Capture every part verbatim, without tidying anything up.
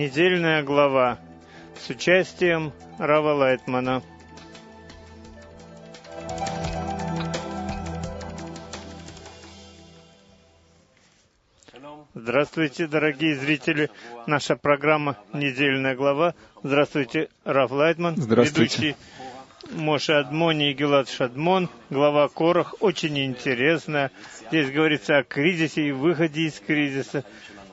Недельная глава с участием Рава Лайтмана. Здравствуйте, дорогие зрители. Наша программа «Недельная глава». Здравствуйте, Рав Лайтман. Здравствуйте. Ведущий Моше Адмони и Гилад Шадмон, глава Корах. Очень интересная. Здесь говорится о кризисе и выходе из кризиса.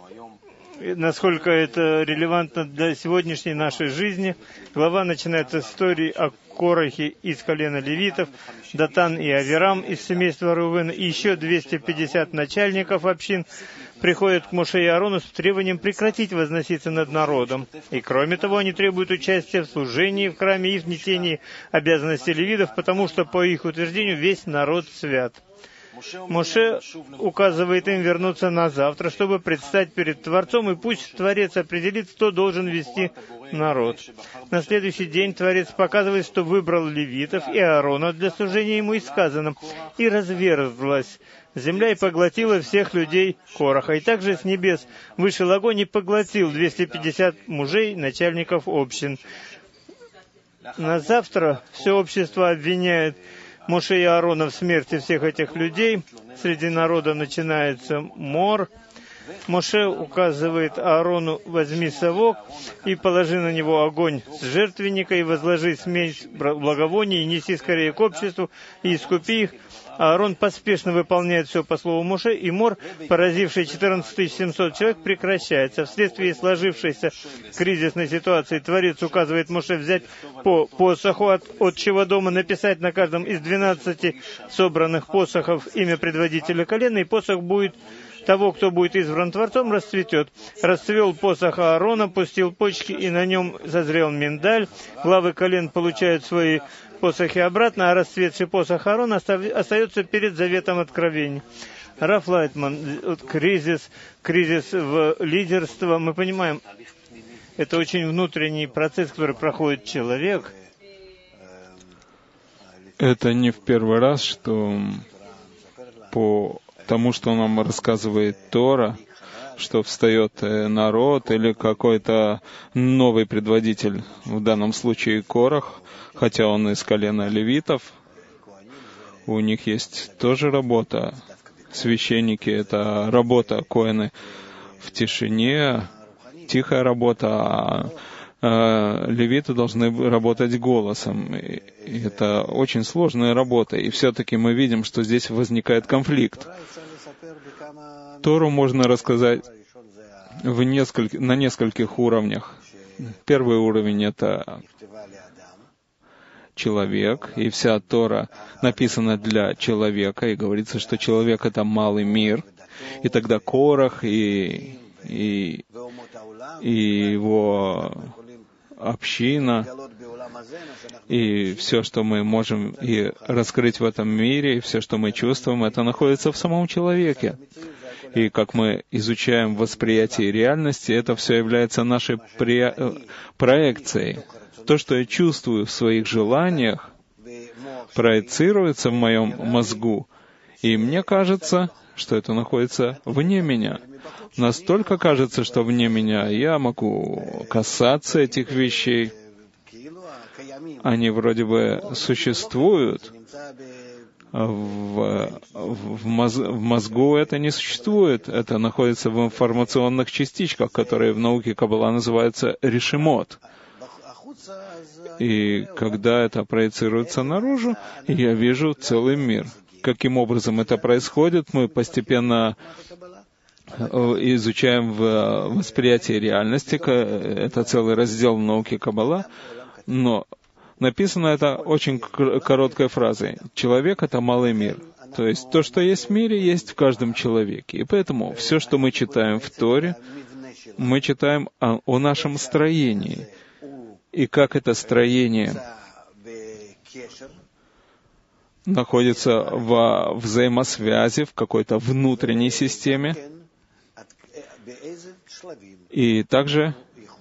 И насколько это релевантно для сегодняшней нашей жизни. Глава начинается с истории о Корахе из колена левитов, Датан и Авирам из семейства Рувена, и еще двести пятьдесят начальников общин приходят к Моше и Аарону с требованием прекратить возноситься над народом. И кроме того, они требуют участия в служении в храме и в несении обязанностей левитов, потому что, по их утверждению, весь народ свят. Моше указывает им вернуться на завтра, чтобы предстать перед Творцом, и пусть Творец определит, кто должен вести народ. На следующий день Творец показывает, что выбрал левитов и Аарона для служения ему, и сказано: «И разверзлась земля и поглотила всех людей Кораха. И также с небес вышел огонь и поглотил двести пятьдесят мужей, начальников общин». На завтра все общество обвиняет Моше и Аарона в смерти всех этих людей. Среди народа начинается мор. Моше указывает Аарону: «Возьми совок и положи на него огонь с жертвенника, и возложи смесь благовоний, и неси скорее к обществу, и искупи их». Аарон поспешно выполняет все по слову Моше, и мор, поразивший четырнадцать тысяч семьсот человек, прекращается. Вследствие сложившейся кризисной ситуации Творец указывает Моше взять по посоху от отчего дома, написать на каждом из двенадцати собранных посохов имя предводителя колена, и посох будет того, кто будет избран Творцом, расцветет. Расцвел посох Аарона, пустил почки, и на нем созрел миндаль. Главы колен получают свои посохи обратно, а расцветший посох Аарона остается перед заветом откровений. Рав Лайтман, кризис, кризис в лидерстве, мы понимаем, это очень внутренний процесс, который проходит человек. Это не в первый раз, что по тому, что нам рассказывает Тора, что встает народ или какой-то новый предводитель, в данном случае Корах, хотя он из колена левитов, у них есть тоже работа. Священники — это работа, коэны в тишине, тихая работа, а, а левиты должны работать голосом. И это очень сложная работа, и все-таки мы видим, что здесь возникает конфликт. Тору можно рассказать в несколь... на нескольких уровнях. Первый уровень — это человек, и вся Тора написана для человека, и говорится, что человек — это малый мир, и тогда Корах и, и, и его община, и все, что мы можем и раскрыть в этом мире, и все, что мы чувствуем, это находится в самом человеке. И как мы изучаем восприятие реальности, это все является нашей пре- проекцией. То, что я чувствую в своих желаниях, проецируется в моем мозгу, и мне кажется, что это находится вне меня. Настолько кажется, что вне меня, я могу касаться этих вещей. Они вроде бы существуют, в, в, моз, в мозгу это не существует. Это находится в информационных частичках, которые в науке Каббала называются решемот. И когда это проецируется наружу, я вижу целый мир. Каким образом это происходит, мы постепенно изучаем в восприятии реальности. Это целый раздел в науке Каббала. Но написано это очень короткой фразой. Человек — это малый мир. То есть то, что есть в мире, есть в каждом человеке. И поэтому все, что мы читаем в Торе, мы читаем о, о нашем строении. И как это строение находится во взаимосвязи, в какой-то внутренней системе. И также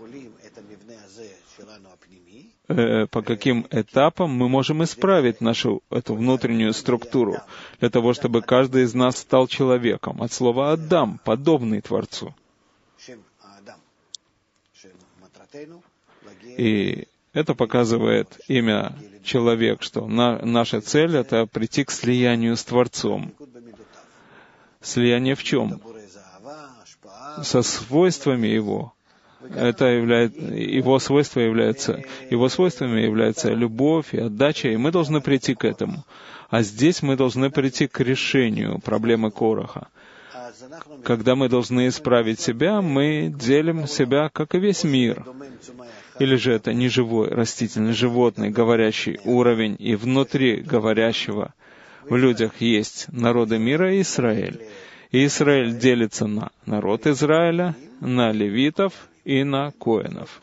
по каким этапам мы можем исправить нашу эту внутреннюю структуру, для того, чтобы каждый из нас стал человеком. От слова «Адам», подобный Творцу. И это показывает имя человек, что на, наша цель — это прийти к слиянию с Творцом. Слияние в чем? Со свойствами Его. Это является, его свойства являются, его свойствами являются любовь и отдача, и мы должны прийти к этому. А здесь мы должны прийти к решению проблемы Кораха. Когда мы должны исправить себя, мы делим себя, как и весь мир. Или же это неживой, растительный, животный, говорящий уровень, и внутри говорящего в людях есть народы мира и Израиль. И Израиль делится на народ Израиля, на левитов и на коэнов.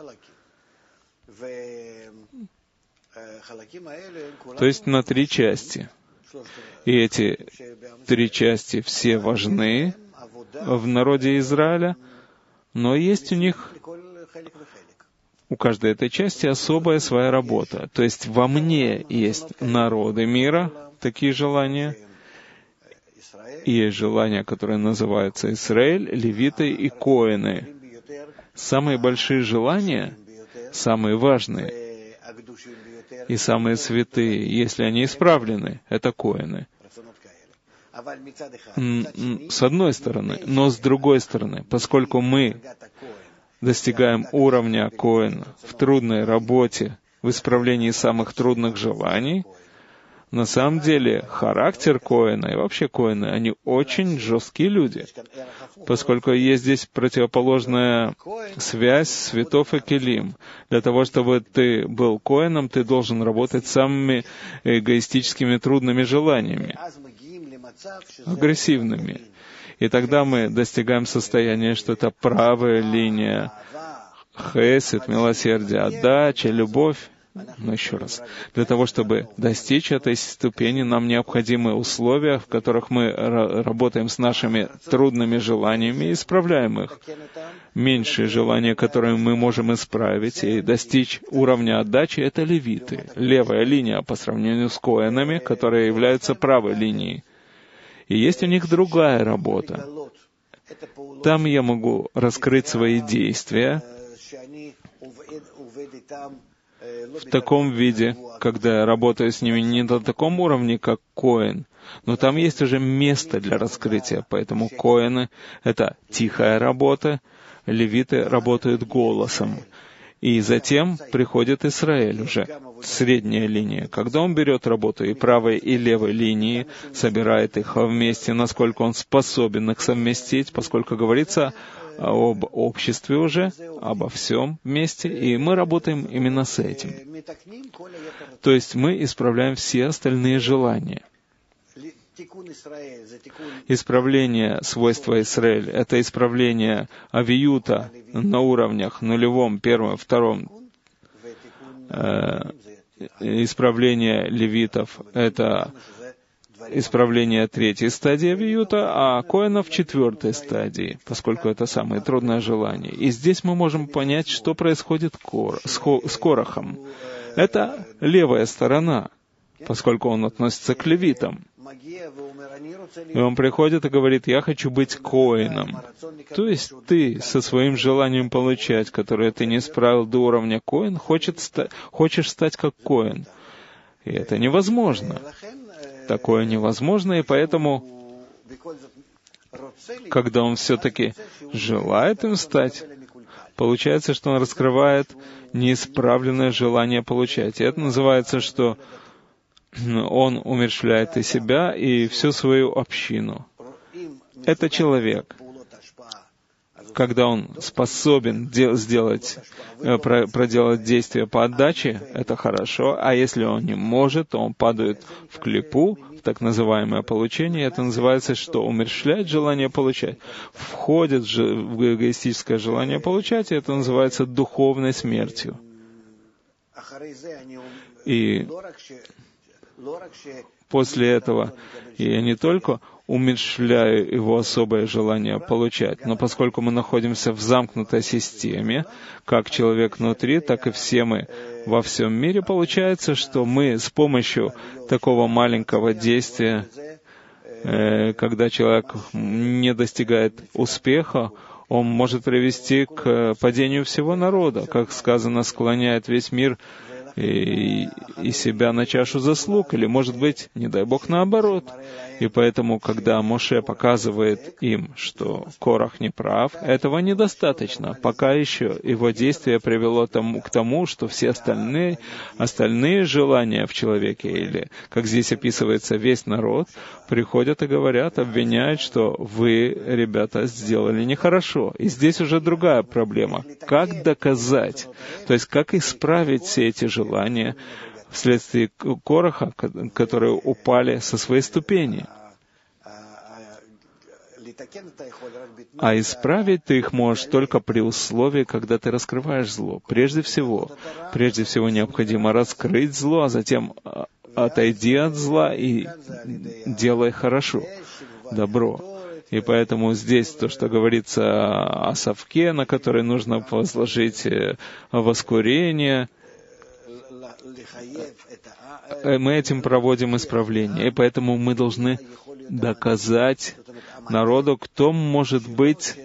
То есть на три части. И эти три части все важны в народе Израиля, но есть у них, у каждой этой части особая своя работа. То есть во мне есть народы мира, такие желания, и есть желания, которые называются Израиль, левиты и коэны. Самые большие желания, самые важные и самые святые, если они исправлены, это коэны. С одной стороны, но с другой стороны, поскольку мы достигаем уровня коэна в трудной работе, в исправлении самых трудных желаний, на самом деле характер коэна и вообще коэны, они очень жесткие люди, поскольку есть здесь противоположная связь светов и келим. Для того, чтобы ты был коэном, ты должен работать с самыми эгоистическими трудными желаниями, агрессивными. И тогда мы достигаем состояния, что это правая линия, хесед, милосердие, отдача, любовь. Но еще раз, для того, чтобы достичь этой ступени, нам необходимы условия, в которых мы работаем с нашими трудными желаниями и исправляем их. Меньшие желания, которые мы можем исправить и достичь уровня отдачи, это левиты, левая линия по сравнению с коэнами, которые являются правой линией. И есть у них другая работа. Там я могу раскрыть свои действия в таком виде, когда я работаю с ними не на таком уровне, как коэн, но там есть уже место для раскрытия, поэтому коэны — это тихая работа, левиты работают голосом. И затем приходит Израиль уже, средняя линия. Когда он берет работу и правой, и левой линии, собирает их вместе, насколько он способен их совместить, поскольку говорится об обществе уже, обо всем вместе, и мы работаем именно с этим. То есть мы исправляем все остальные желания. Исправление свойства Израиль — это исправление авиюта на уровнях нулевом, первом, втором. Э, исправление левитов — это исправление третьей стадии авиюта, а коэнов — четвертой стадии, поскольку это самое трудное желание. И здесь мы можем понять, что происходит кор, с, хо, с Корахом. Это левая сторона, поскольку он относится к левитам. И он приходит и говорит: «Я хочу быть коэном». То есть ты со своим желанием получать, которое ты не справил до уровня коэн, хочет ста- хочешь стать как коэн. И это невозможно. Такое невозможно, и поэтому, когда он все-таки желает им стать, получается, что он раскрывает неисправленное желание получать. И это называется, что он умерщвляет и себя, и всю свою общину. Это человек. Когда он способен де- сделать, про- проделать действия по отдаче, это хорошо, а если он не может, то он падает в клипу, в так называемое получение. Это называется, что умерщвляет желание получать. Входит же в эгоистическое желание получать, и это называется духовной смертью. И после этого я не только умерщвляю его особое желание получать, но поскольку мы находимся в замкнутой системе, как человек внутри, так и все мы во всем мире, получается, что мы с помощью такого маленького действия, э, когда человек не достигает успеха, он может привести к падению всего народа. Как сказано, склоняет весь мир и, и себя на чашу заслуг, или, может быть, не дай Бог, наоборот. И поэтому, когда Моше показывает им, что Корах не прав, этого недостаточно. Пока еще его действие привело тому, к тому, что все остальные, остальные желания в человеке, или, как здесь описывается, весь народ, приходят и говорят, обвиняют, что вы, ребята, сделали нехорошо. И здесь уже другая проблема. Как доказать? То есть, как исправить все эти желания вследствие Кораха, которые упали со своей ступени? А исправить ты их можешь только при условии, когда ты раскрываешь зло. Прежде всего, прежде всего необходимо раскрыть зло, а затем отойди от зла и делай хорошо, добро. И поэтому здесь то, что говорится о совке, на который нужно возложить воскурение, мы этим проводим исправление. И поэтому мы должны доказать народу, кто может быть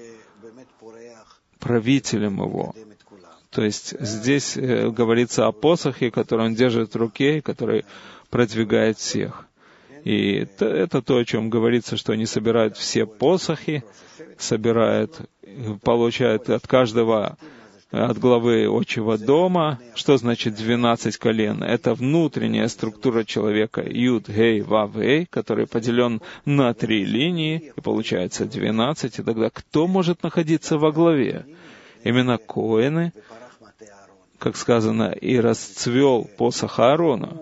правителем его. То есть здесь говорится о посохе, который он держит в руке, и который продвигает всех. И это, это то, о чем говорится, что они собирают все посохи, собирают, получают от каждого, от главы отчего дома. Что значит двенадцать колен? Это внутренняя структура человека Юд, Гей, Вав, Эй, который поделен на три линии, и получается двенадцать. И тогда кто может находиться во главе? Именно коэны, как сказано, и расцвел посох Аарона,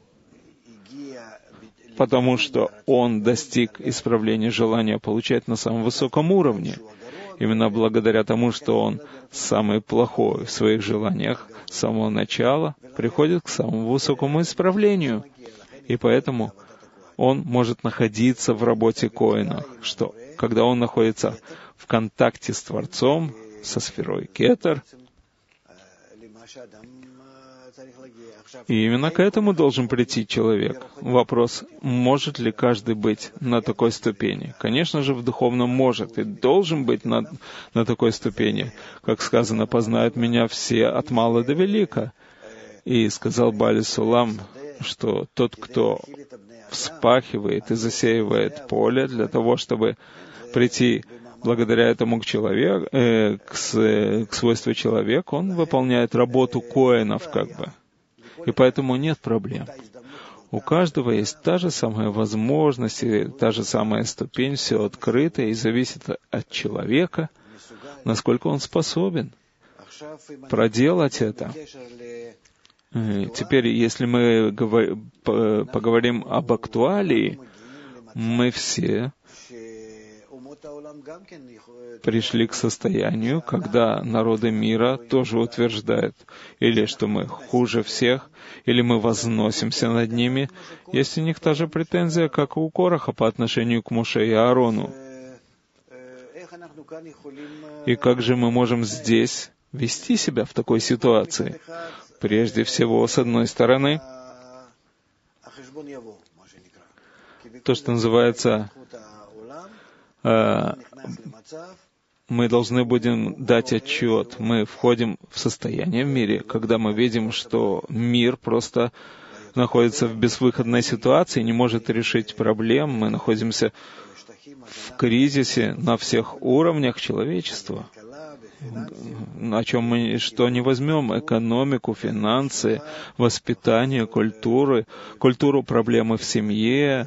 потому что он достиг исправления желания получать на самом высоком уровне. Именно благодаря тому, что он самый плохой в своих желаниях с самого начала, приходит к самому высокому исправлению. И поэтому он может находиться в работе коэна, что когда он находится в контакте с Творцом, со сферой Кетер, и именно к этому должен прийти человек. Вопрос, может ли каждый быть на такой ступени? Конечно же, в духовном может и должен быть на, на такой ступени. Как сказано, познают меня все от мала до велика. И сказал Баали Сулам, что тот, кто вспахивает и засеивает поле для того, чтобы прийти благодаря этому к человеку, э, к, к свойству человека, он выполняет работу коэнов, как бы. И поэтому нет проблем. У каждого есть та же самая возможность, и та же самая ступень, все открыто, и зависит от человека, насколько он способен проделать это. Теперь, если мы поговорим об актуалии, мы все пришли к состоянию, когда народы мира тоже утверждают, или что мы хуже всех, или мы возносимся над ними. Есть у них та же претензия, как и у Кораха по отношению к Моше и Аарону. И как же мы можем здесь вести себя в такой ситуации? Прежде всего, с одной стороны, то, что называется, мы должны будем дать отчет. Мы входим в состояние в мире, когда мы видим, что мир просто находится в безвыходной ситуации, не может решить проблем. Мы находимся в кризисе на всех уровнях человечества. О чем мы что не возьмем, экономику, финансы, воспитание, культуры, культуру проблемы в семье,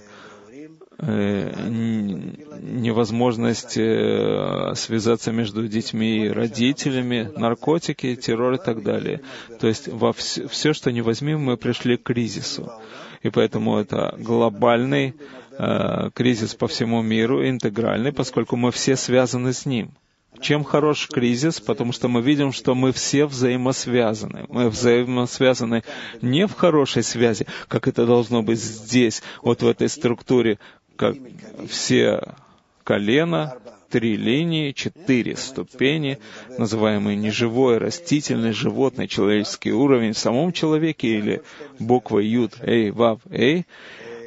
невозможность связаться между детьми и родителями, наркотики, террор и так далее. То есть во все, все, что не возьмем, мы пришли к кризису. И поэтому это глобальный э, кризис по всему миру, интегральный, поскольку мы все связаны с ним. Чем хорош кризис? Потому что мы видим, что мы все взаимосвязаны. Мы взаимосвязаны не в хорошей связи, как это должно быть здесь, вот в этой структуре, как все колена, три линии, четыре ступени, называемые неживой, растительный, животный, человеческий уровень в самом человеке или буквы Юд, Эй, Вав, Эй,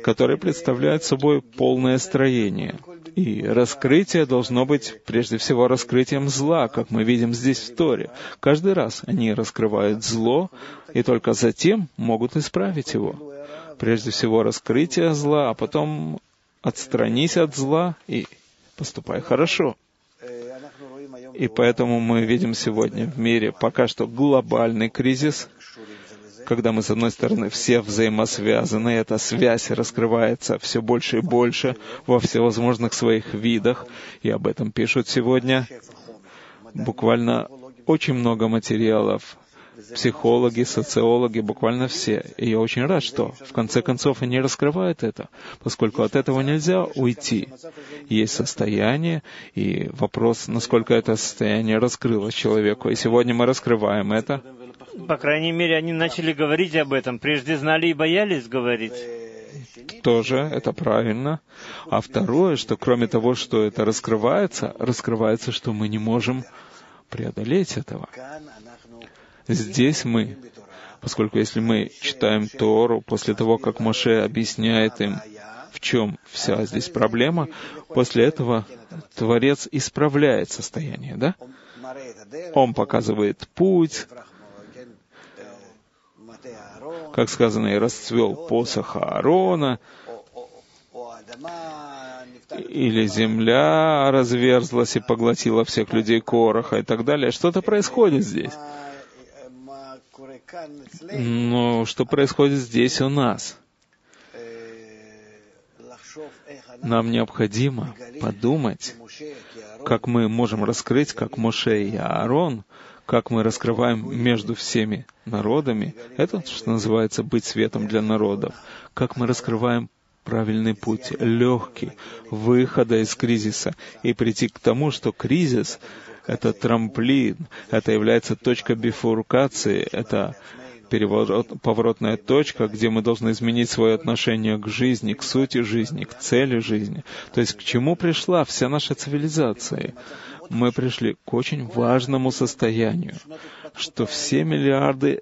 который представляет собой полное строение. И раскрытие должно быть прежде всего раскрытием зла, как мы видим здесь в Торе. Каждый раз они раскрывают зло, и только затем могут исправить его. Прежде всего раскрытие зла, а потом отстранись от зла и поступай хорошо. И поэтому мы видим сегодня в мире пока что глобальный кризис, когда мы, с одной стороны, все взаимосвязаны, эта связь раскрывается все больше и больше во всевозможных своих видах, и об этом пишут сегодня буквально очень много материалов. Психологи, социологи, буквально все. И я очень рад, что в конце концов они раскрывают это, поскольку от этого нельзя уйти. Есть состояние, и вопрос, насколько это состояние раскрылось человеку. И сегодня мы раскрываем это. По крайней мере, они начали говорить об этом. Прежде знали и боялись говорить. Тоже, это правильно. А второе, что кроме того, что это раскрывается, раскрывается, что мы не можем преодолеть этого. Здесь мы, поскольку если мы читаем Тору, после того, как Моше объясняет им, в чем вся здесь проблема, после этого Творец исправляет состояние, да? Он показывает путь, как сказано, и расцвел посох Аарона, или земля разверзлась и поглотила всех людей Кораха и так далее. Что-то происходит здесь. Но что происходит здесь у нас? Нам необходимо подумать, как мы можем раскрыть, как Моше и Аарон, как мы раскрываем между всеми народами. Это, что называется, быть светом для народов. Как мы раскрываем правильный путь, легкий, выхода из кризиса, и прийти к тому, что кризис — это трамплин, это является точкой бифуркации, это переворот, поворотная точка, где мы должны изменить свое отношение к жизни, к сути жизни, к цели жизни. То есть к чему пришла вся наша цивилизация? Мы пришли к очень важному состоянию, что все миллиарды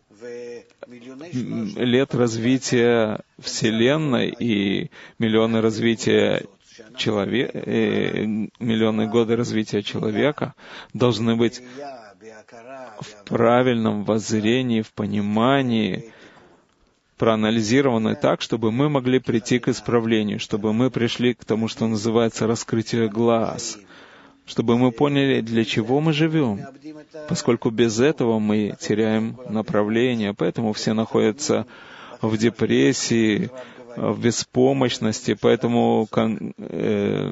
лет развития Вселенной и миллионы развития человека, миллионы годы развития человека должны быть в правильном воззрении, в понимании, проанализированы так, чтобы мы могли прийти к исправлению, чтобы мы пришли к тому, что называется раскрытие глаз, чтобы мы поняли, для чего мы живем, поскольку без этого мы теряем направление, поэтому все находятся в депрессии, в беспомощности, поэтому, э,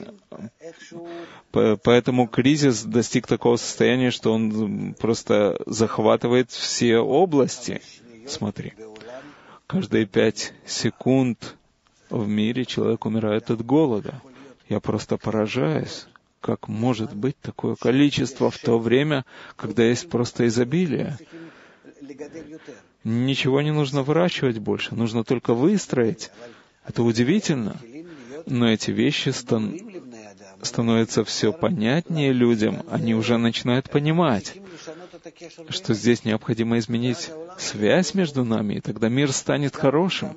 поэтому кризис достиг такого состояния, что он просто захватывает все области. Смотри, каждые пять секунд в мире человек умирает от голода. Я просто поражаюсь, как может быть такое количество в то время, когда есть просто изобилие. Ничего не нужно выращивать больше, нужно только выстроить. Это удивительно. Но эти вещи стан... становятся все понятнее людям. Они уже начинают понимать, что здесь необходимо изменить связь между нами, и тогда мир станет хорошим.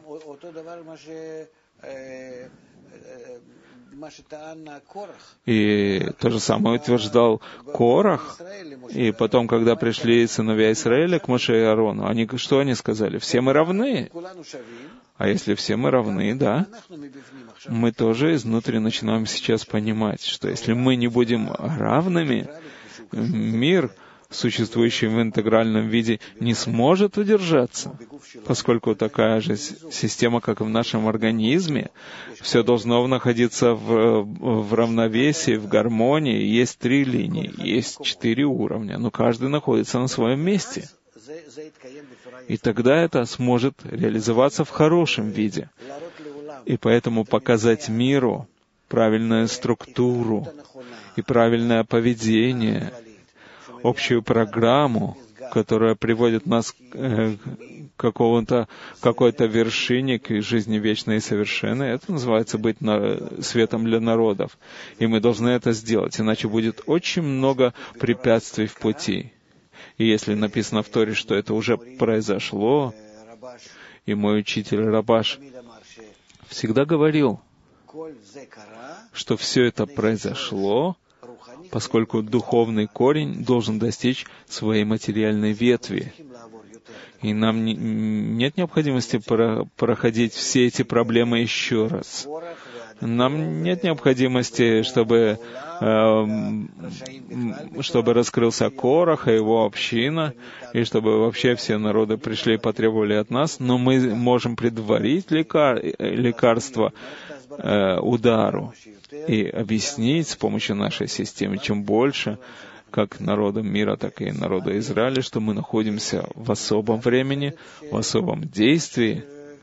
И то же самое утверждал Корах. И потом, когда пришли сыновья Израиля к Моше и Аарону, они, что они сказали? Все мы равны. А если все мы равны, да, мы тоже изнутри начинаем сейчас понимать, что если мы не будем равными, мир, существующий в интегральном виде, не сможет удержаться, поскольку такая же система, как и в нашем организме, все должно находиться в, в равновесии, в гармонии. Есть три линии, есть четыре уровня, но каждый находится на своем месте. И тогда это сможет реализоваться в хорошем виде. И поэтому показать миру правильную структуру и правильное поведение, общую программу, которая приводит нас к какому-то, какой-то вершине, к жизни вечной и совершенной. Это называется быть на, светом для народов. И мы должны это сделать, иначе будет очень много препятствий в пути. И если написано в Торе, что это уже произошло, и мой учитель Рабаш всегда говорил, что все это произошло, поскольку духовный корень должен достичь своей материальной ветви. И нам не, нет необходимости про, проходить все эти проблемы еще раз. Нам нет необходимости, чтобы, э, чтобы раскрылся Корах и его община, и чтобы вообще все народы пришли и потребовали от нас, но мы можем предварить лекар, лекарство э, удару и объяснить с помощью нашей системы, чем больше, как народам мира, так и народу Израиля, что мы находимся в особом времени, в особом действии,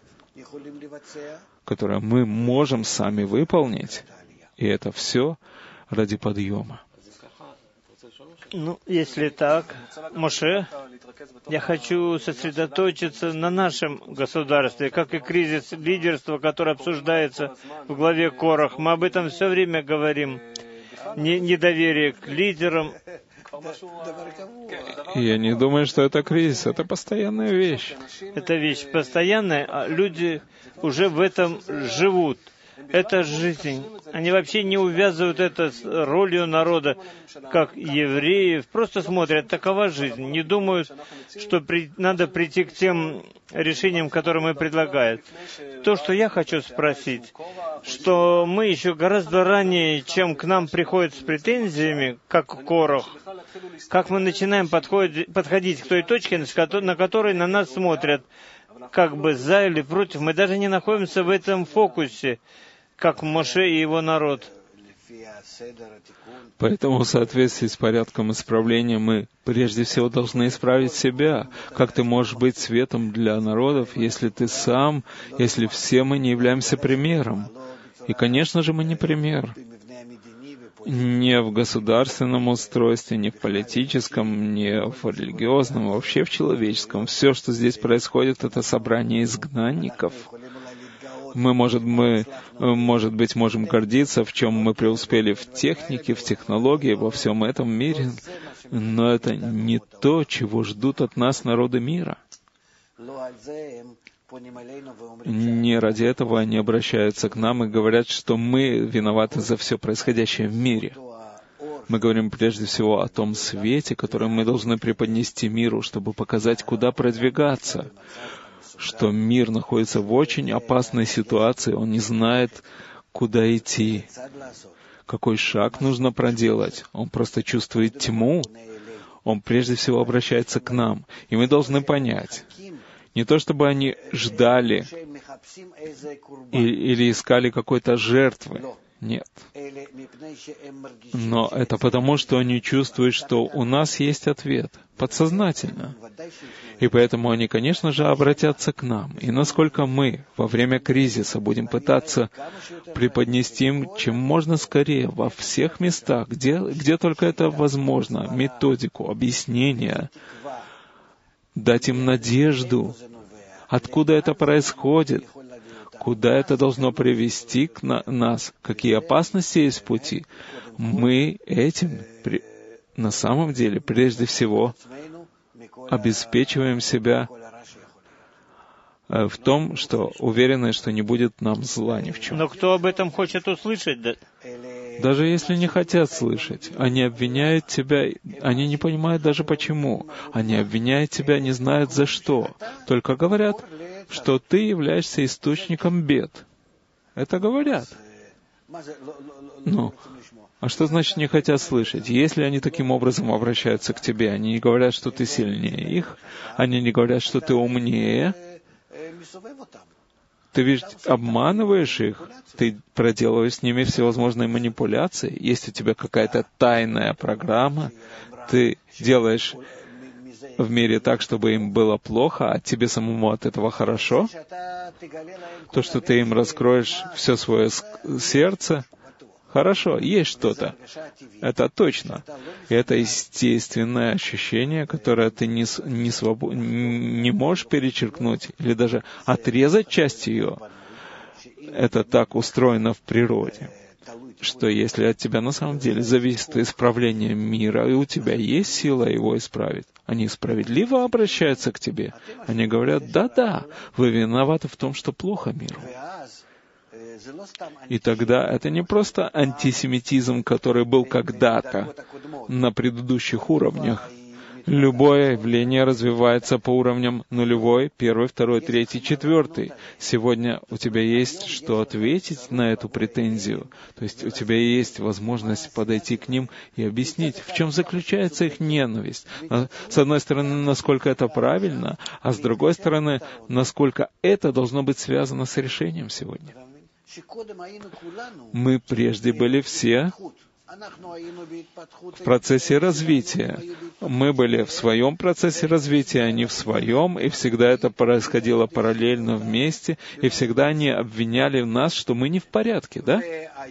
которое мы можем сами выполнить, и это все ради подъема. Ну, если так, Моше, я хочу сосредоточиться на нашем государстве, как и кризис лидерства, который обсуждается в главе Корах. Мы об этом все время говорим. Не, недоверие к лидерам. Я не думаю, что это кризис, это постоянная вещь. Это вещь постоянная, а люди уже в этом живут. Это жизнь. Они вообще не увязывают это с ролью народа, как евреев. Просто смотрят, такова жизнь. Не думают, что при... надо прийти к тем решениям, которые мы предлагаем. То, что я хочу спросить, что мы еще гораздо ранее, чем к нам приходят с претензиями, как Корах, как мы начинаем подходить, подходить к той точке, на которой на нас смотрят, как бы за или против. Мы даже не находимся в этом фокусе, как Моше и его народ. Поэтому в соответствии с порядком исправления мы прежде всего должны исправить себя. Как ты можешь быть светом для народов, если ты сам, если все мы не являемся примером? И, конечно же, мы не пример. Не в государственном устройстве, не в политическом, не в религиозном, а вообще в человеческом. Все, что здесь происходит, это собрание изгнанников. Мы, может, мы, может быть, можем гордиться, в чем мы преуспели в технике, в технологии, во всем этом мире, но это не то, чего ждут от нас народы мира. Не ради этого они обращаются к нам и говорят, что мы виноваты за все происходящее в мире. Мы говорим прежде всего о том свете, который мы должны преподнести миру, чтобы показать, куда продвигаться, что мир находится в очень опасной ситуации, он не знает, куда идти, какой шаг нужно проделать. Он просто чувствует тьму. Он прежде всего обращается к нам. И мы должны понять, не то чтобы они ждали или, или искали какой-то жертвы. Нет. Но это потому, что они чувствуют, что у нас есть ответ, подсознательно. И поэтому они, конечно же, обратятся к нам. И насколько мы во время кризиса будем пытаться преподнести им, чем можно скорее, во всех местах, где, где только это возможно, методику, объяснение, дать им надежду, откуда это происходит, куда это должно привести к на, нас, какие опасности есть в пути, мы этим при, на самом деле прежде всего обеспечиваем себя э, в том, что уверены, что не будет нам зла ни в чем. Но кто об этом хочет услышать? Да? Даже если не хотят слышать, они обвиняют тебя, они не понимают даже почему. Они обвиняют тебя, не знают за что. Только говорят, что ты являешься источником бед. Это говорят. Ну, а что значит не хотят слышать? Если они таким образом обращаются к тебе, они не говорят, что ты сильнее их, они не говорят, что ты умнее. Ты ведь обманываешь их, ты проделываешь с ними всевозможные манипуляции. Есть у тебя какая-то тайная программа, ты делаешь в мире так, чтобы им было плохо, а тебе самому от этого хорошо. То, что ты им раскроешь все свое сердце, хорошо, есть что-то. Это точно. И это естественное ощущение, которое ты не, не, свобод... не можешь перечеркнуть или даже отрезать часть ее. Это так устроено в природе, что если от тебя на самом деле зависит исправление мира, и у тебя есть сила его исправить, они справедливо обращаются к тебе. Они говорят, да-да, вы виноваты в том, что плохо миру. И тогда это не просто антисемитизм, который был когда-то на предыдущих уровнях. Любое явление развивается по уровням нулевой, первый, второй, третий, четвертый. Сегодня у тебя есть что ответить на эту претензию. То есть у тебя есть возможность подойти к ним и объяснить, в чем заключается их ненависть. С одной стороны, насколько это правильно, а с другой стороны, насколько это должно быть связано с решением сегодня. Мы прежде были все в процессе развития. Мы были в своем процессе развития, они в своем, и всегда это происходило параллельно вместе, и всегда они обвиняли нас, что мы не в порядке, да?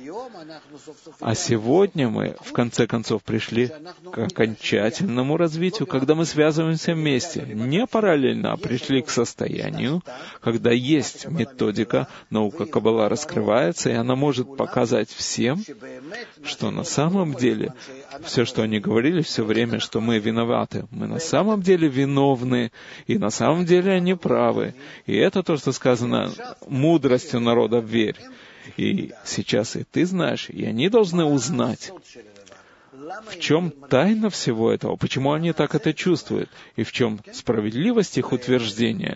А сегодня мы, в конце концов, пришли к окончательному развитию, когда мы связываемся вместе, не параллельно, а пришли к состоянию, когда есть методика, наука Каббала раскрывается, и она может показать всем, что на самом деле все, что они говорили все время, что мы виноваты, мы на самом деле виновны, и на самом деле они правы. И это то, что сказано мудростью народа верь. И сейчас и ты знаешь, и они должны узнать, в чем тайна всего этого, почему они так это чувствуют, и в чем справедливость их утверждения.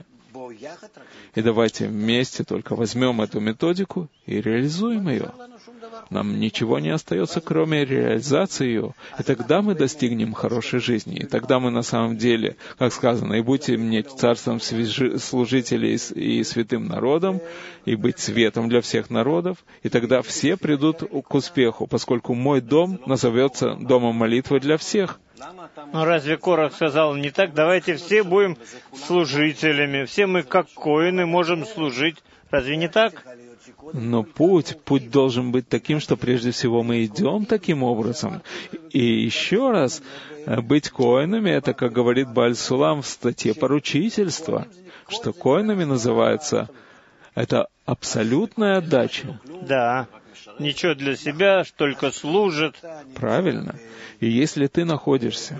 И давайте вместе только возьмем эту методику и реализуем ее. Нам ничего не остается, кроме реализации ее. И тогда мы достигнем хорошей жизни. И тогда мы на самом деле, как сказано, «И будьте мне царством служителей и святым народом, и быть светом для всех народов». И тогда все придут к успеху, поскольку мой дом назовется домом молитвы для всех. Но разве Корах сказал не так? Давайте все будем служителями. Все мы, как коины, можем служить. Разве не так? Но путь, путь должен быть таким, что прежде всего мы идем таким образом. И еще раз, быть коинами, это, как говорит Бааль Сулам в статье поручительства, что коинами называется, это абсолютная отдача. Да, ничего для себя, только служит. Правильно. И если ты находишься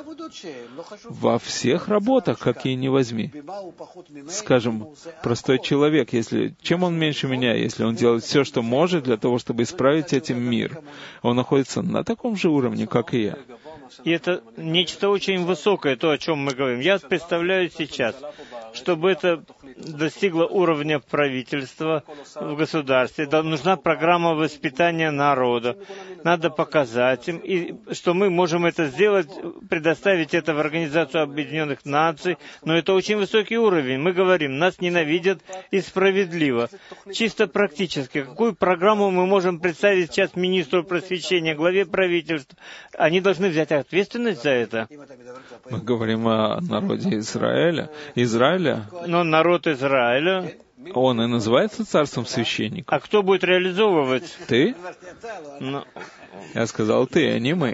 во всех работах, какие ни возьми, скажем, простой человек, если чем он меньше меня, если он делает все, что может для того, чтобы исправить этим мир, он находится на таком же уровне, как и я. И это нечто очень высокое, то, о чем мы говорим. Я представляю сейчас, чтобы это достигло уровня правительства в государстве, да, нужна программа воспитания народа. Надо показать им, и что мы можем это сделать, предоставить это в Организацию Объединенных Наций, но это очень высокий уровень. Мы говорим, нас ненавидят и справедливо. Чисто практически, какую программу мы можем представить сейчас министру просвещения, главе правительства? Они должны взять ответственность за это. Мы говорим о народе Израиля. Израиля. Но народ Израиля... Он и называется царством священников. А кто будет реализовывать? Ты? Но... Я сказал ты, а не мы.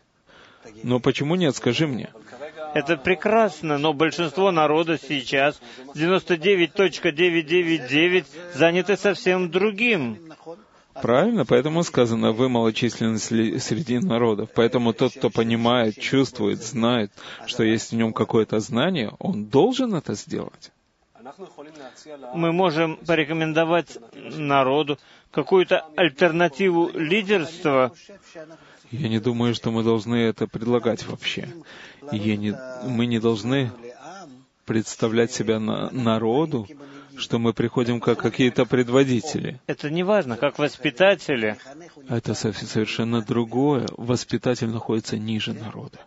Но почему нет, скажи мне. Это прекрасно, но большинство народа сейчас, девяносто девять целых девятьсот девяносто девять, заняты совсем другим. Правильно, поэтому сказано, вы малочисленны среди народов. Поэтому тот, кто понимает, чувствует, знает, что есть в нем какое-то знание, он должен это сделать. Мы можем порекомендовать народу какую-то альтернативу лидерства. Я не думаю, что мы должны это предлагать вообще. Я не, мы не должны представлять себя на, народу, что мы приходим как какие-то предводители. Это не важно, как воспитатели. Это совершенно другое. Воспитатель находится ниже народа.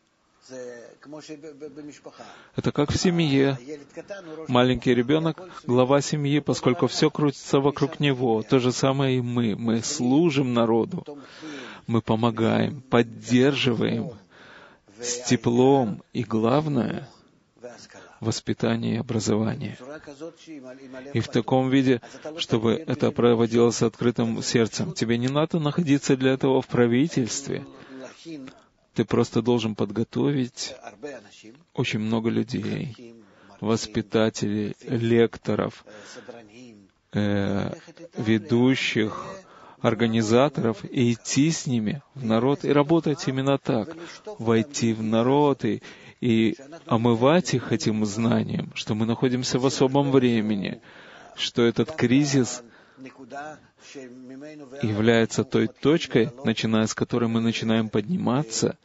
Это как в семье. Маленький ребенок — глава семьи, поскольку все крутится вокруг него. То же самое и мы. Мы служим народу. Мы помогаем, поддерживаем с теплом. И главное — воспитание и образование. И в таком виде, чтобы это проводилось с открытым сердцем. Тебе не надо находиться для этого в правительстве. Ты просто должен подготовить очень много людей, воспитателей, лекторов, э, ведущих, организаторов, и идти с ними в народ и работать именно так. Войти в народ и, и омывать их этим знанием, что мы находимся в особом времени, что этот кризис является той точкой, начиная с которой мы начинаем подниматься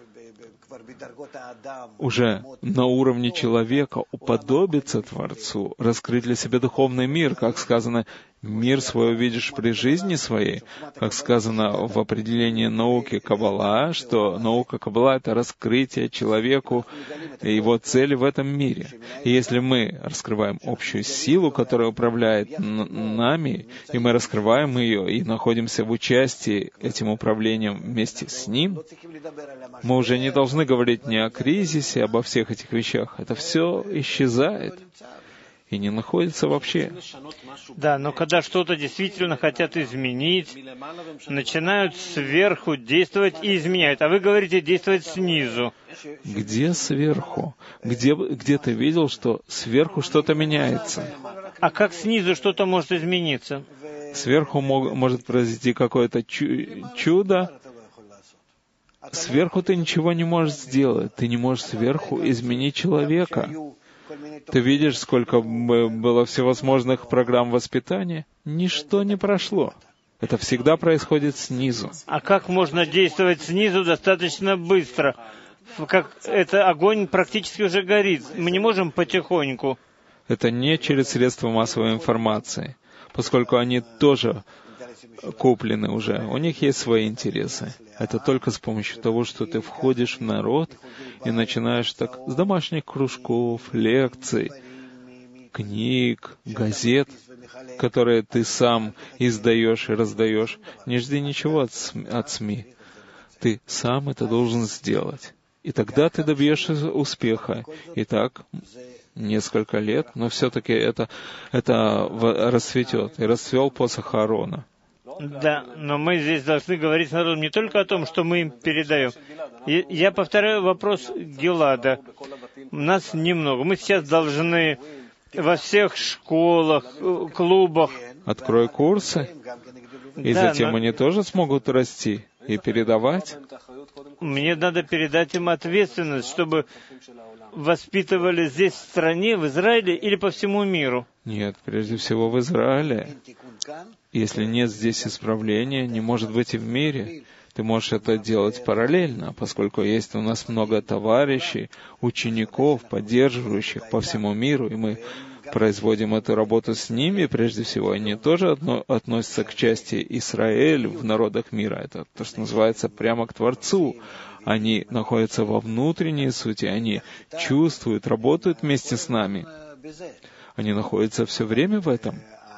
уже на уровне человека, уподобиться Творцу, раскрыть для себя духовный мир, как сказано, мир свой увидишь при жизни своей, как сказано в определении науки Каббала, что наука Каббала — это раскрытие человеку и его цели в этом мире. И если мы раскрываем общую силу, которая управляет нами, и мы раскрываем ее и находимся в участии этим управлением вместе с ним, мы уже не должны говорить ни о кризисе, обо всех этих вещах. Это все исчезает и не находится вообще. Да, но когда что-то действительно хотят изменить, начинают сверху действовать и изменяют. А вы говорите действовать снизу. Где сверху? Где, где ты видел, что сверху что-то меняется? А как снизу что-то может измениться? Сверху мог, может произойти какое-то чу- чудо. Сверху ты ничего не можешь сделать. Ты не можешь сверху изменить человека. Ты видишь, сколько было всевозможных программ воспитания? Ничто не прошло. Это всегда происходит снизу. А как можно действовать снизу достаточно быстро? Как это огонь практически уже горит. Мы не можем потихоньку. Это не через средства массовой информации, поскольку они тоже куплены уже. У них есть свои интересы. Это только с помощью того, что ты входишь в народ и начинаешь так с домашних кружков, лекций, книг, газет, которые ты сам издаешь и раздаешь. Не жди ничего от СМИ. От СМИ. Ты сам это должен сделать. И тогда ты добьешься успеха. И так несколько лет, но все-таки это, это расцветет. И расцвел посох Аарона. Да, но мы здесь должны говорить с народом не только о том, что мы им передаем. И я повторяю вопрос Гилада. Нас немного. Мы сейчас должны во всех школах, клубах... Открой курсы, и да, затем но... они тоже смогут расти и передавать. Мне надо передать им ответственность, чтобы воспитывали здесь, в стране, в Израиле или по всему миру. Нет, прежде всего в Израиле. Если нет здесь исправления, не может быть и в мире. Ты можешь это делать параллельно, поскольку есть у нас много товарищей, учеников, поддерживающих по всему миру, и мы производим эту работу с ними, прежде всего, они тоже одно, относятся к части Израиль в народах мира. Это то, что называется прямо к Творцу. Они находятся во внутренней сути, они чувствуют, работают вместе с нами. Они находятся все время в этом.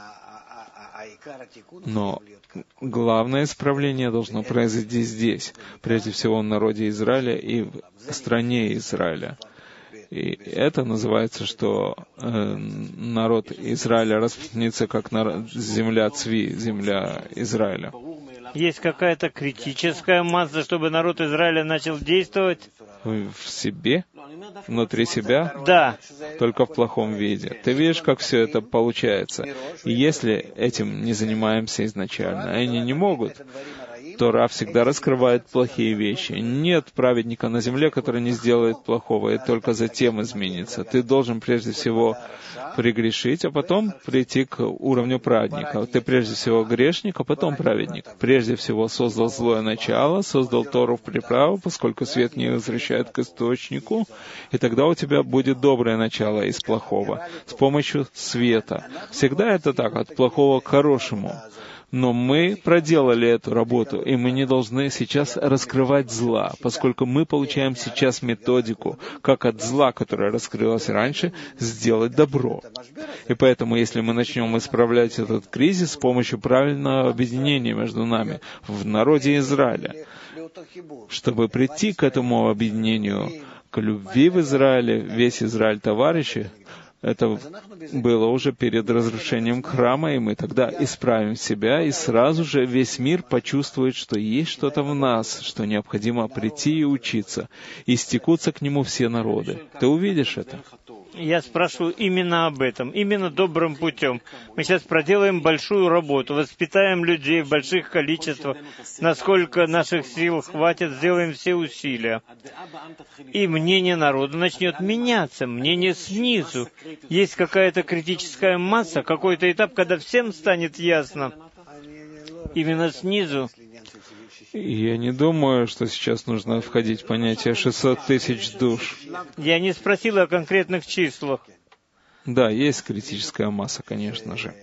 Но главное исправление должно произойти здесь, прежде всего в народе Израиля и в стране Израиля. И это называется, что э, народ Израиля распространится как народ, земля Цви, земля Израиля. Есть какая-то критическая масса, чтобы народ Израиля начал действовать? В себе? Внутри себя? Да. Только в плохом виде. Ты видишь, как все это получается. И если этим не занимаемся изначально, они не могут, Тора всегда раскрывает плохие вещи. Нет праведника на земле, который не сделает плохого, и только затем изменится. Ты должен прежде всего прегрешить, а потом прийти к уровню праведника. Ты прежде всего грешник, а потом праведник. Прежде всего создал злое начало, создал Тору в приправу, поскольку свет не возвращает к источнику, и тогда у тебя будет доброе начало из плохого, с помощью света. Всегда это так, от плохого к хорошему. Но мы проделали эту работу, и мы не должны сейчас раскрывать зла, поскольку мы получаем сейчас методику, как от зла, которое раскрылось раньше, сделать добро. И поэтому, если мы начнем исправлять этот кризис с помощью правильного объединения между нами в народе Израиля, чтобы прийти к этому объединению, к любви в Израиле, весь Израиль товарищи, это было уже перед разрушением храма, и мы тогда исправим себя, и сразу же весь мир почувствует, что есть что-то в нас, что необходимо прийти и учиться, и стекутся к нему все народы. Ты увидишь это. Я спрашиваю именно об этом, именно добрым путем. Мы сейчас проделаем большую работу, воспитаем людей в больших количествах, насколько наших сил хватит, сделаем все усилия. И мнение народа начнет меняться, мнение снизу. Есть какая-то критическая масса, какой-то этап, когда всем станет ясно. Именно снизу. Я не думаю, что сейчас нужно входить в понятие шестьсот тысяч душ. Я не спросил о конкретных числах. Да, есть критическая масса, конечно же.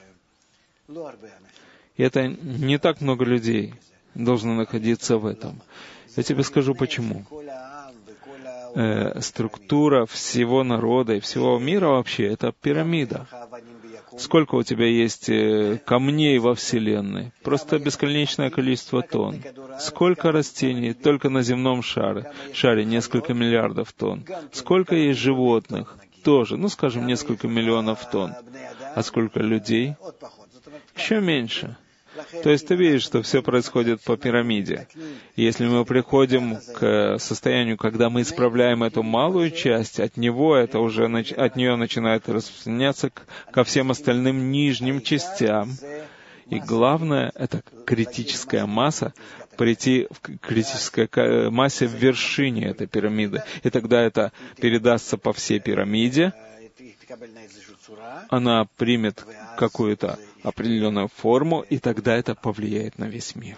И это не так много людей должно находиться в этом. Я тебе скажу почему. Э, структура всего народа и всего мира вообще — это пирамида. Сколько у тебя есть камней во Вселенной? Просто бесконечное количество тонн. Сколько растений только на земном шаре? Шаре несколько миллиардов тонн. Сколько есть животных? Тоже, ну, скажем, несколько миллионов тонн. А сколько людей? Еще меньше. То есть ты видишь, что все происходит по пирамиде. Если мы приходим к состоянию, когда мы исправляем эту малую часть, от него это уже от нее начинает распространяться ко всем остальным нижним частям. И главное — это критическая масса, прийти к критической массе в вершине этой пирамиды. И тогда это передастся по всей пирамиде. Она примет какую-то определенную форму, и тогда это повлияет на весь мир.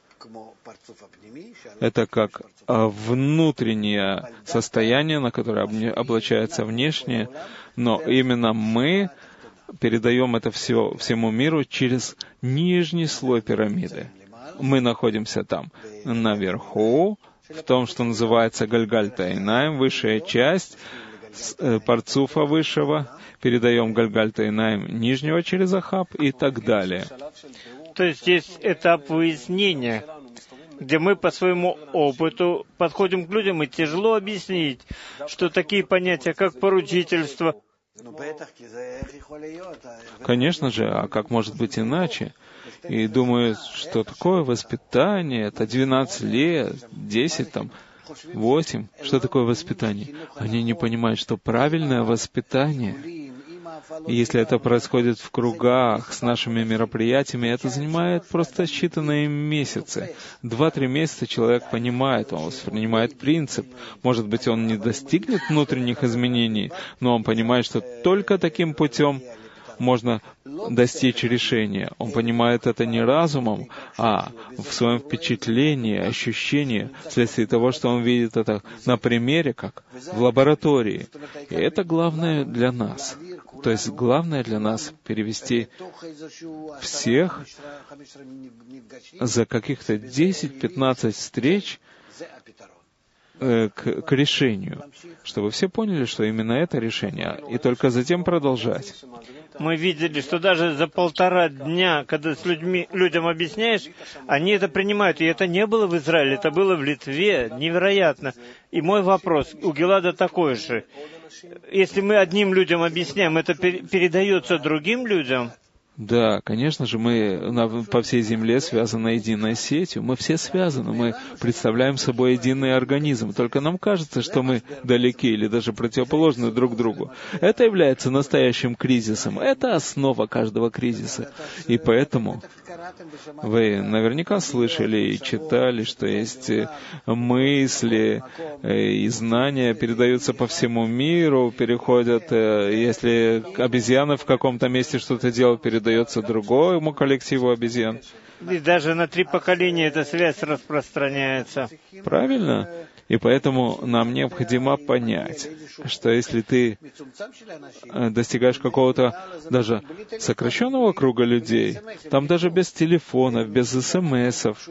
Это как внутреннее состояние, на которое облачается внешнее, но именно мы передаем это все всему миру через нижний слой пирамиды. Мы находимся там наверху, в том, что называется Гальгальта Эйнаим, высшая часть Парцуфа высшего, передаем Гальгальта Эйнаим нижнего через Ахаб и так далее. То есть есть этап выяснения, где мы по своему опыту подходим к людям, и тяжело объяснить, что такие понятия, как поручительство. Конечно же, а как может быть иначе? И думаю, что такое воспитание, это двенадцать лет, десять там, восемь. Что такое воспитание? Они не понимают, что правильное воспитание, и если это происходит в кругах с нашими мероприятиями, это занимает просто считанные месяцы. Два-три месяца человек понимает, он воспринимает принцип. Может быть, он не достигнет внутренних изменений, но он понимает, что только таким путем можно достичь решения. Он понимает это не разумом, а в своем впечатлении, ощущении, вследствие того, что он видит это на примере, как в лаборатории. И это главное для нас. То есть главное для нас перевести всех за каких-то десять-пятнадцать встреч К, к решению, чтобы все поняли, что именно это решение, и только затем продолжать. Мы видели, что даже за полтора дня, когда с людьми, людям объясняешь, они это принимают. И это не было в Израиле, это было в Литве. Невероятно. И мой вопрос у Гилада такой же. Если мы одним людям объясняем, это пер- передается другим людям? Да, конечно же, мы на, по всей земле связаны единой сетью. Мы все связаны, мы представляем собой единый организм. Только нам кажется, что мы далеки или даже противоположны друг другу. Это является настоящим кризисом. Это основа каждого кризиса. И поэтому вы наверняка слышали и читали, что есть мысли и знания передаются по всему миру, переходят, если обезьяны в каком-то месте что-то делают, передаются дается другому коллективу обезьян. И даже на три поколения эта связь распространяется. Правильно? И поэтому нам необходимо понять, что если ты достигаешь какого-то даже сокращенного круга людей, там даже без телефонов, без эс-эм-эсов,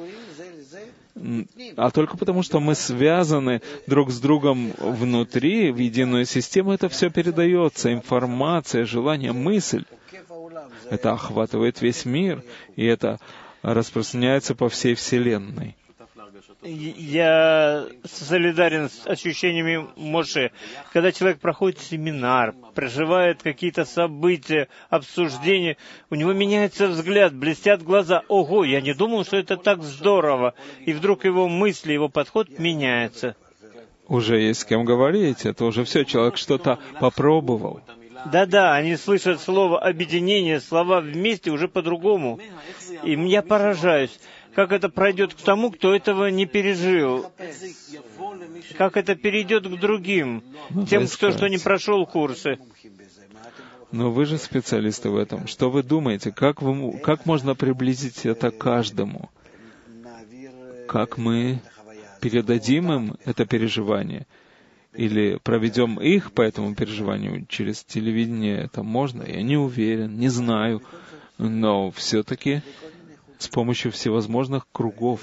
а только потому, что мы связаны друг с другом внутри, в единую систему, это все передается, информация, желание, мысль. Это охватывает весь мир, и это распространяется по всей Вселенной. Я солидарен с ощущениями Моше. Когда человек проходит семинар, проживает какие-то события, обсуждения, у него меняется взгляд, блестят глаза. Ого, я не думал, что это так здорово. И вдруг его мысли, его подход меняется. уже есть с кем говорить, это уже все, человек что-то попробовал. Да-да, они слышат слово объединение, слова вместе уже по-другому. И я поражаюсь, как это пройдет к тому, кто этого не пережил. Как это перейдет к другим, Ну, тем, да, кто что не сказать. прошел курсы. Но вы же специалисты в этом. Что вы думаете? Как, вы, как можно приблизить это каждому? Как мы передадим им это переживание? Или проведем их по этому переживанию через телевидение? Это можно? Я не уверен, не знаю. Но все-таки с помощью всевозможных кругов,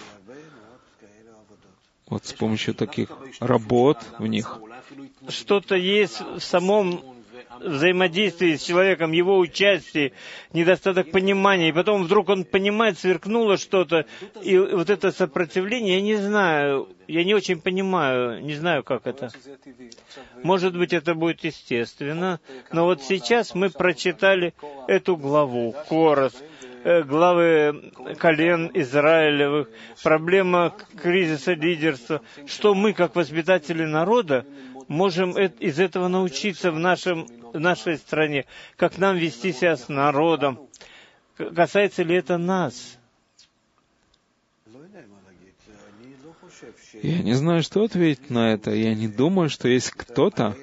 вот с помощью таких работ в них. Что-то есть в самом взаимодействии с человеком, его участии, недостаток понимания, и потом вдруг он понимает, сверкнуло что-то, и вот это сопротивление, я не знаю, я не очень понимаю, не знаю, как это. Может быть, это будет естественно, но вот сейчас мы прочитали эту главу, Корах, главы колен Израилевых, проблема кризиса лидерства, что мы, как воспитатели народа, можем из этого научиться в, нашем, в нашей стране, как нам вести себя с народом. Касается ли это нас? Я не знаю, что ответить на это. Я не думаю, что есть кто-то,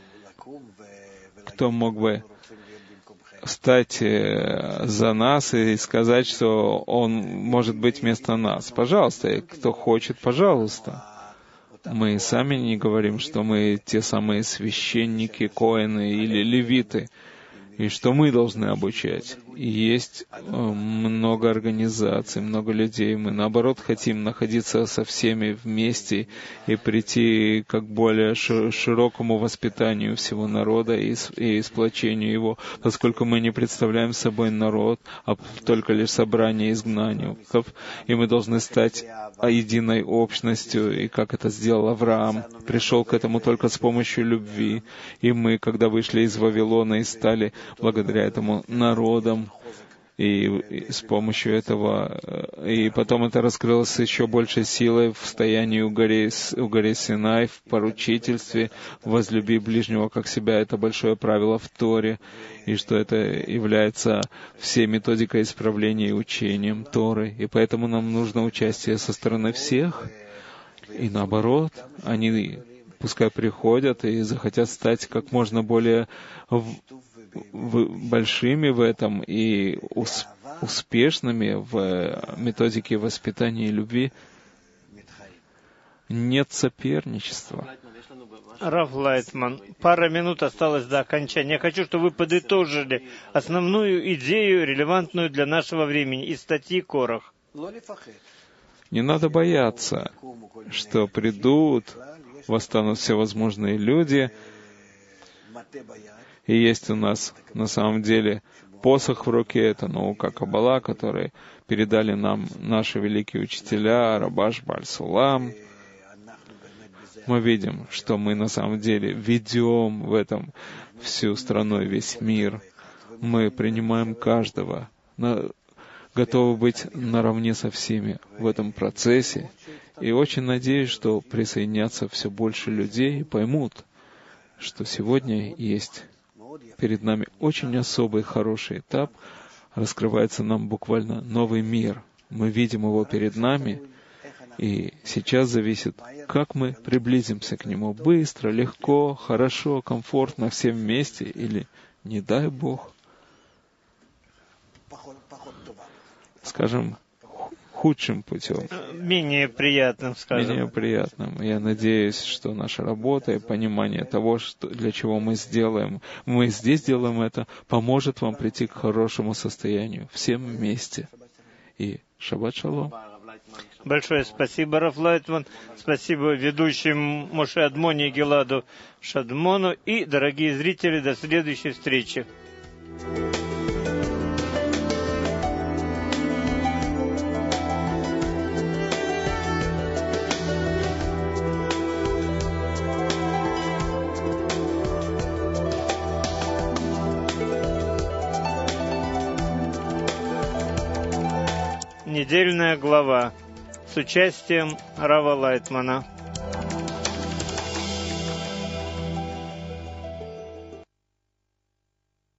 кто мог бы встать за нас и сказать, что он может быть вместо нас. Пожалуйста, кто хочет, пожалуйста. Мы сами не говорим, что мы те самые священники, коэны или левиты, и что мы должны обучать. И есть много организаций, много людей. Мы, наоборот, хотим находиться со всеми вместе и прийти к более широкому воспитанию всего народа и сплочению его, поскольку мы не представляем собой народ, а только лишь собрание изгнанников, и мы должны стать единой общностью, и как это сделал Авраам, пришел к этому только с помощью любви, и мы, когда вышли из Вавилона и стали благодаря этому народом, и, и с помощью этого, и потом это раскрылось с еще большей силой в стоянии у горы, у горы Синай, в поручительстве, возлюби ближнего как себя, это большое правило в Торе, и что это является всей методикой исправления и учением Торы, и поэтому нам нужно участие со стороны всех, и наоборот, они пускай приходят и захотят стать как можно более в, в, большими в этом и ус, успешными в методике воспитания и любви. Нет соперничества. Рав Лайтман, пара минут осталось до окончания. Я хочу, чтобы вы подытожили основную идею, релевантную для нашего времени, из статьи Корах. Не надо бояться, что придут, восстанут всевозможные люди, и есть у нас на самом деле посох в руке, это наука Каббала, которые передали нам наши великие учителя, Рабаш Баль-Сулам. Мы видим, что мы на самом деле ведем в этом всю страну и весь мир. Мы принимаем каждого, на, готовы быть наравне со всеми в этом процессе. И очень надеюсь, что присоединятся все больше людей и поймут, что сегодня есть перед нами очень особый хороший этап, раскрывается нам буквально новый мир. Мы видим его перед нами, и сейчас зависит, как мы приблизимся к нему. Быстро, легко, хорошо, комфортно, все вместе, или, не дай Бог, скажем, худшим путем. Менее приятным, скажем. Менее приятным. Я надеюсь, что наша работа и понимание того, что, для чего мы сделаем, мы здесь делаем это, поможет вам прийти к хорошему состоянию. Всем вместе. И шаббат шалом. Большое спасибо, Рав Лайтман. Спасибо ведущим Моше Адмони и Геладу Шадмону. И, дорогие зрители, до следующей встречи. Недельная глава с участием Рава Лайтмана.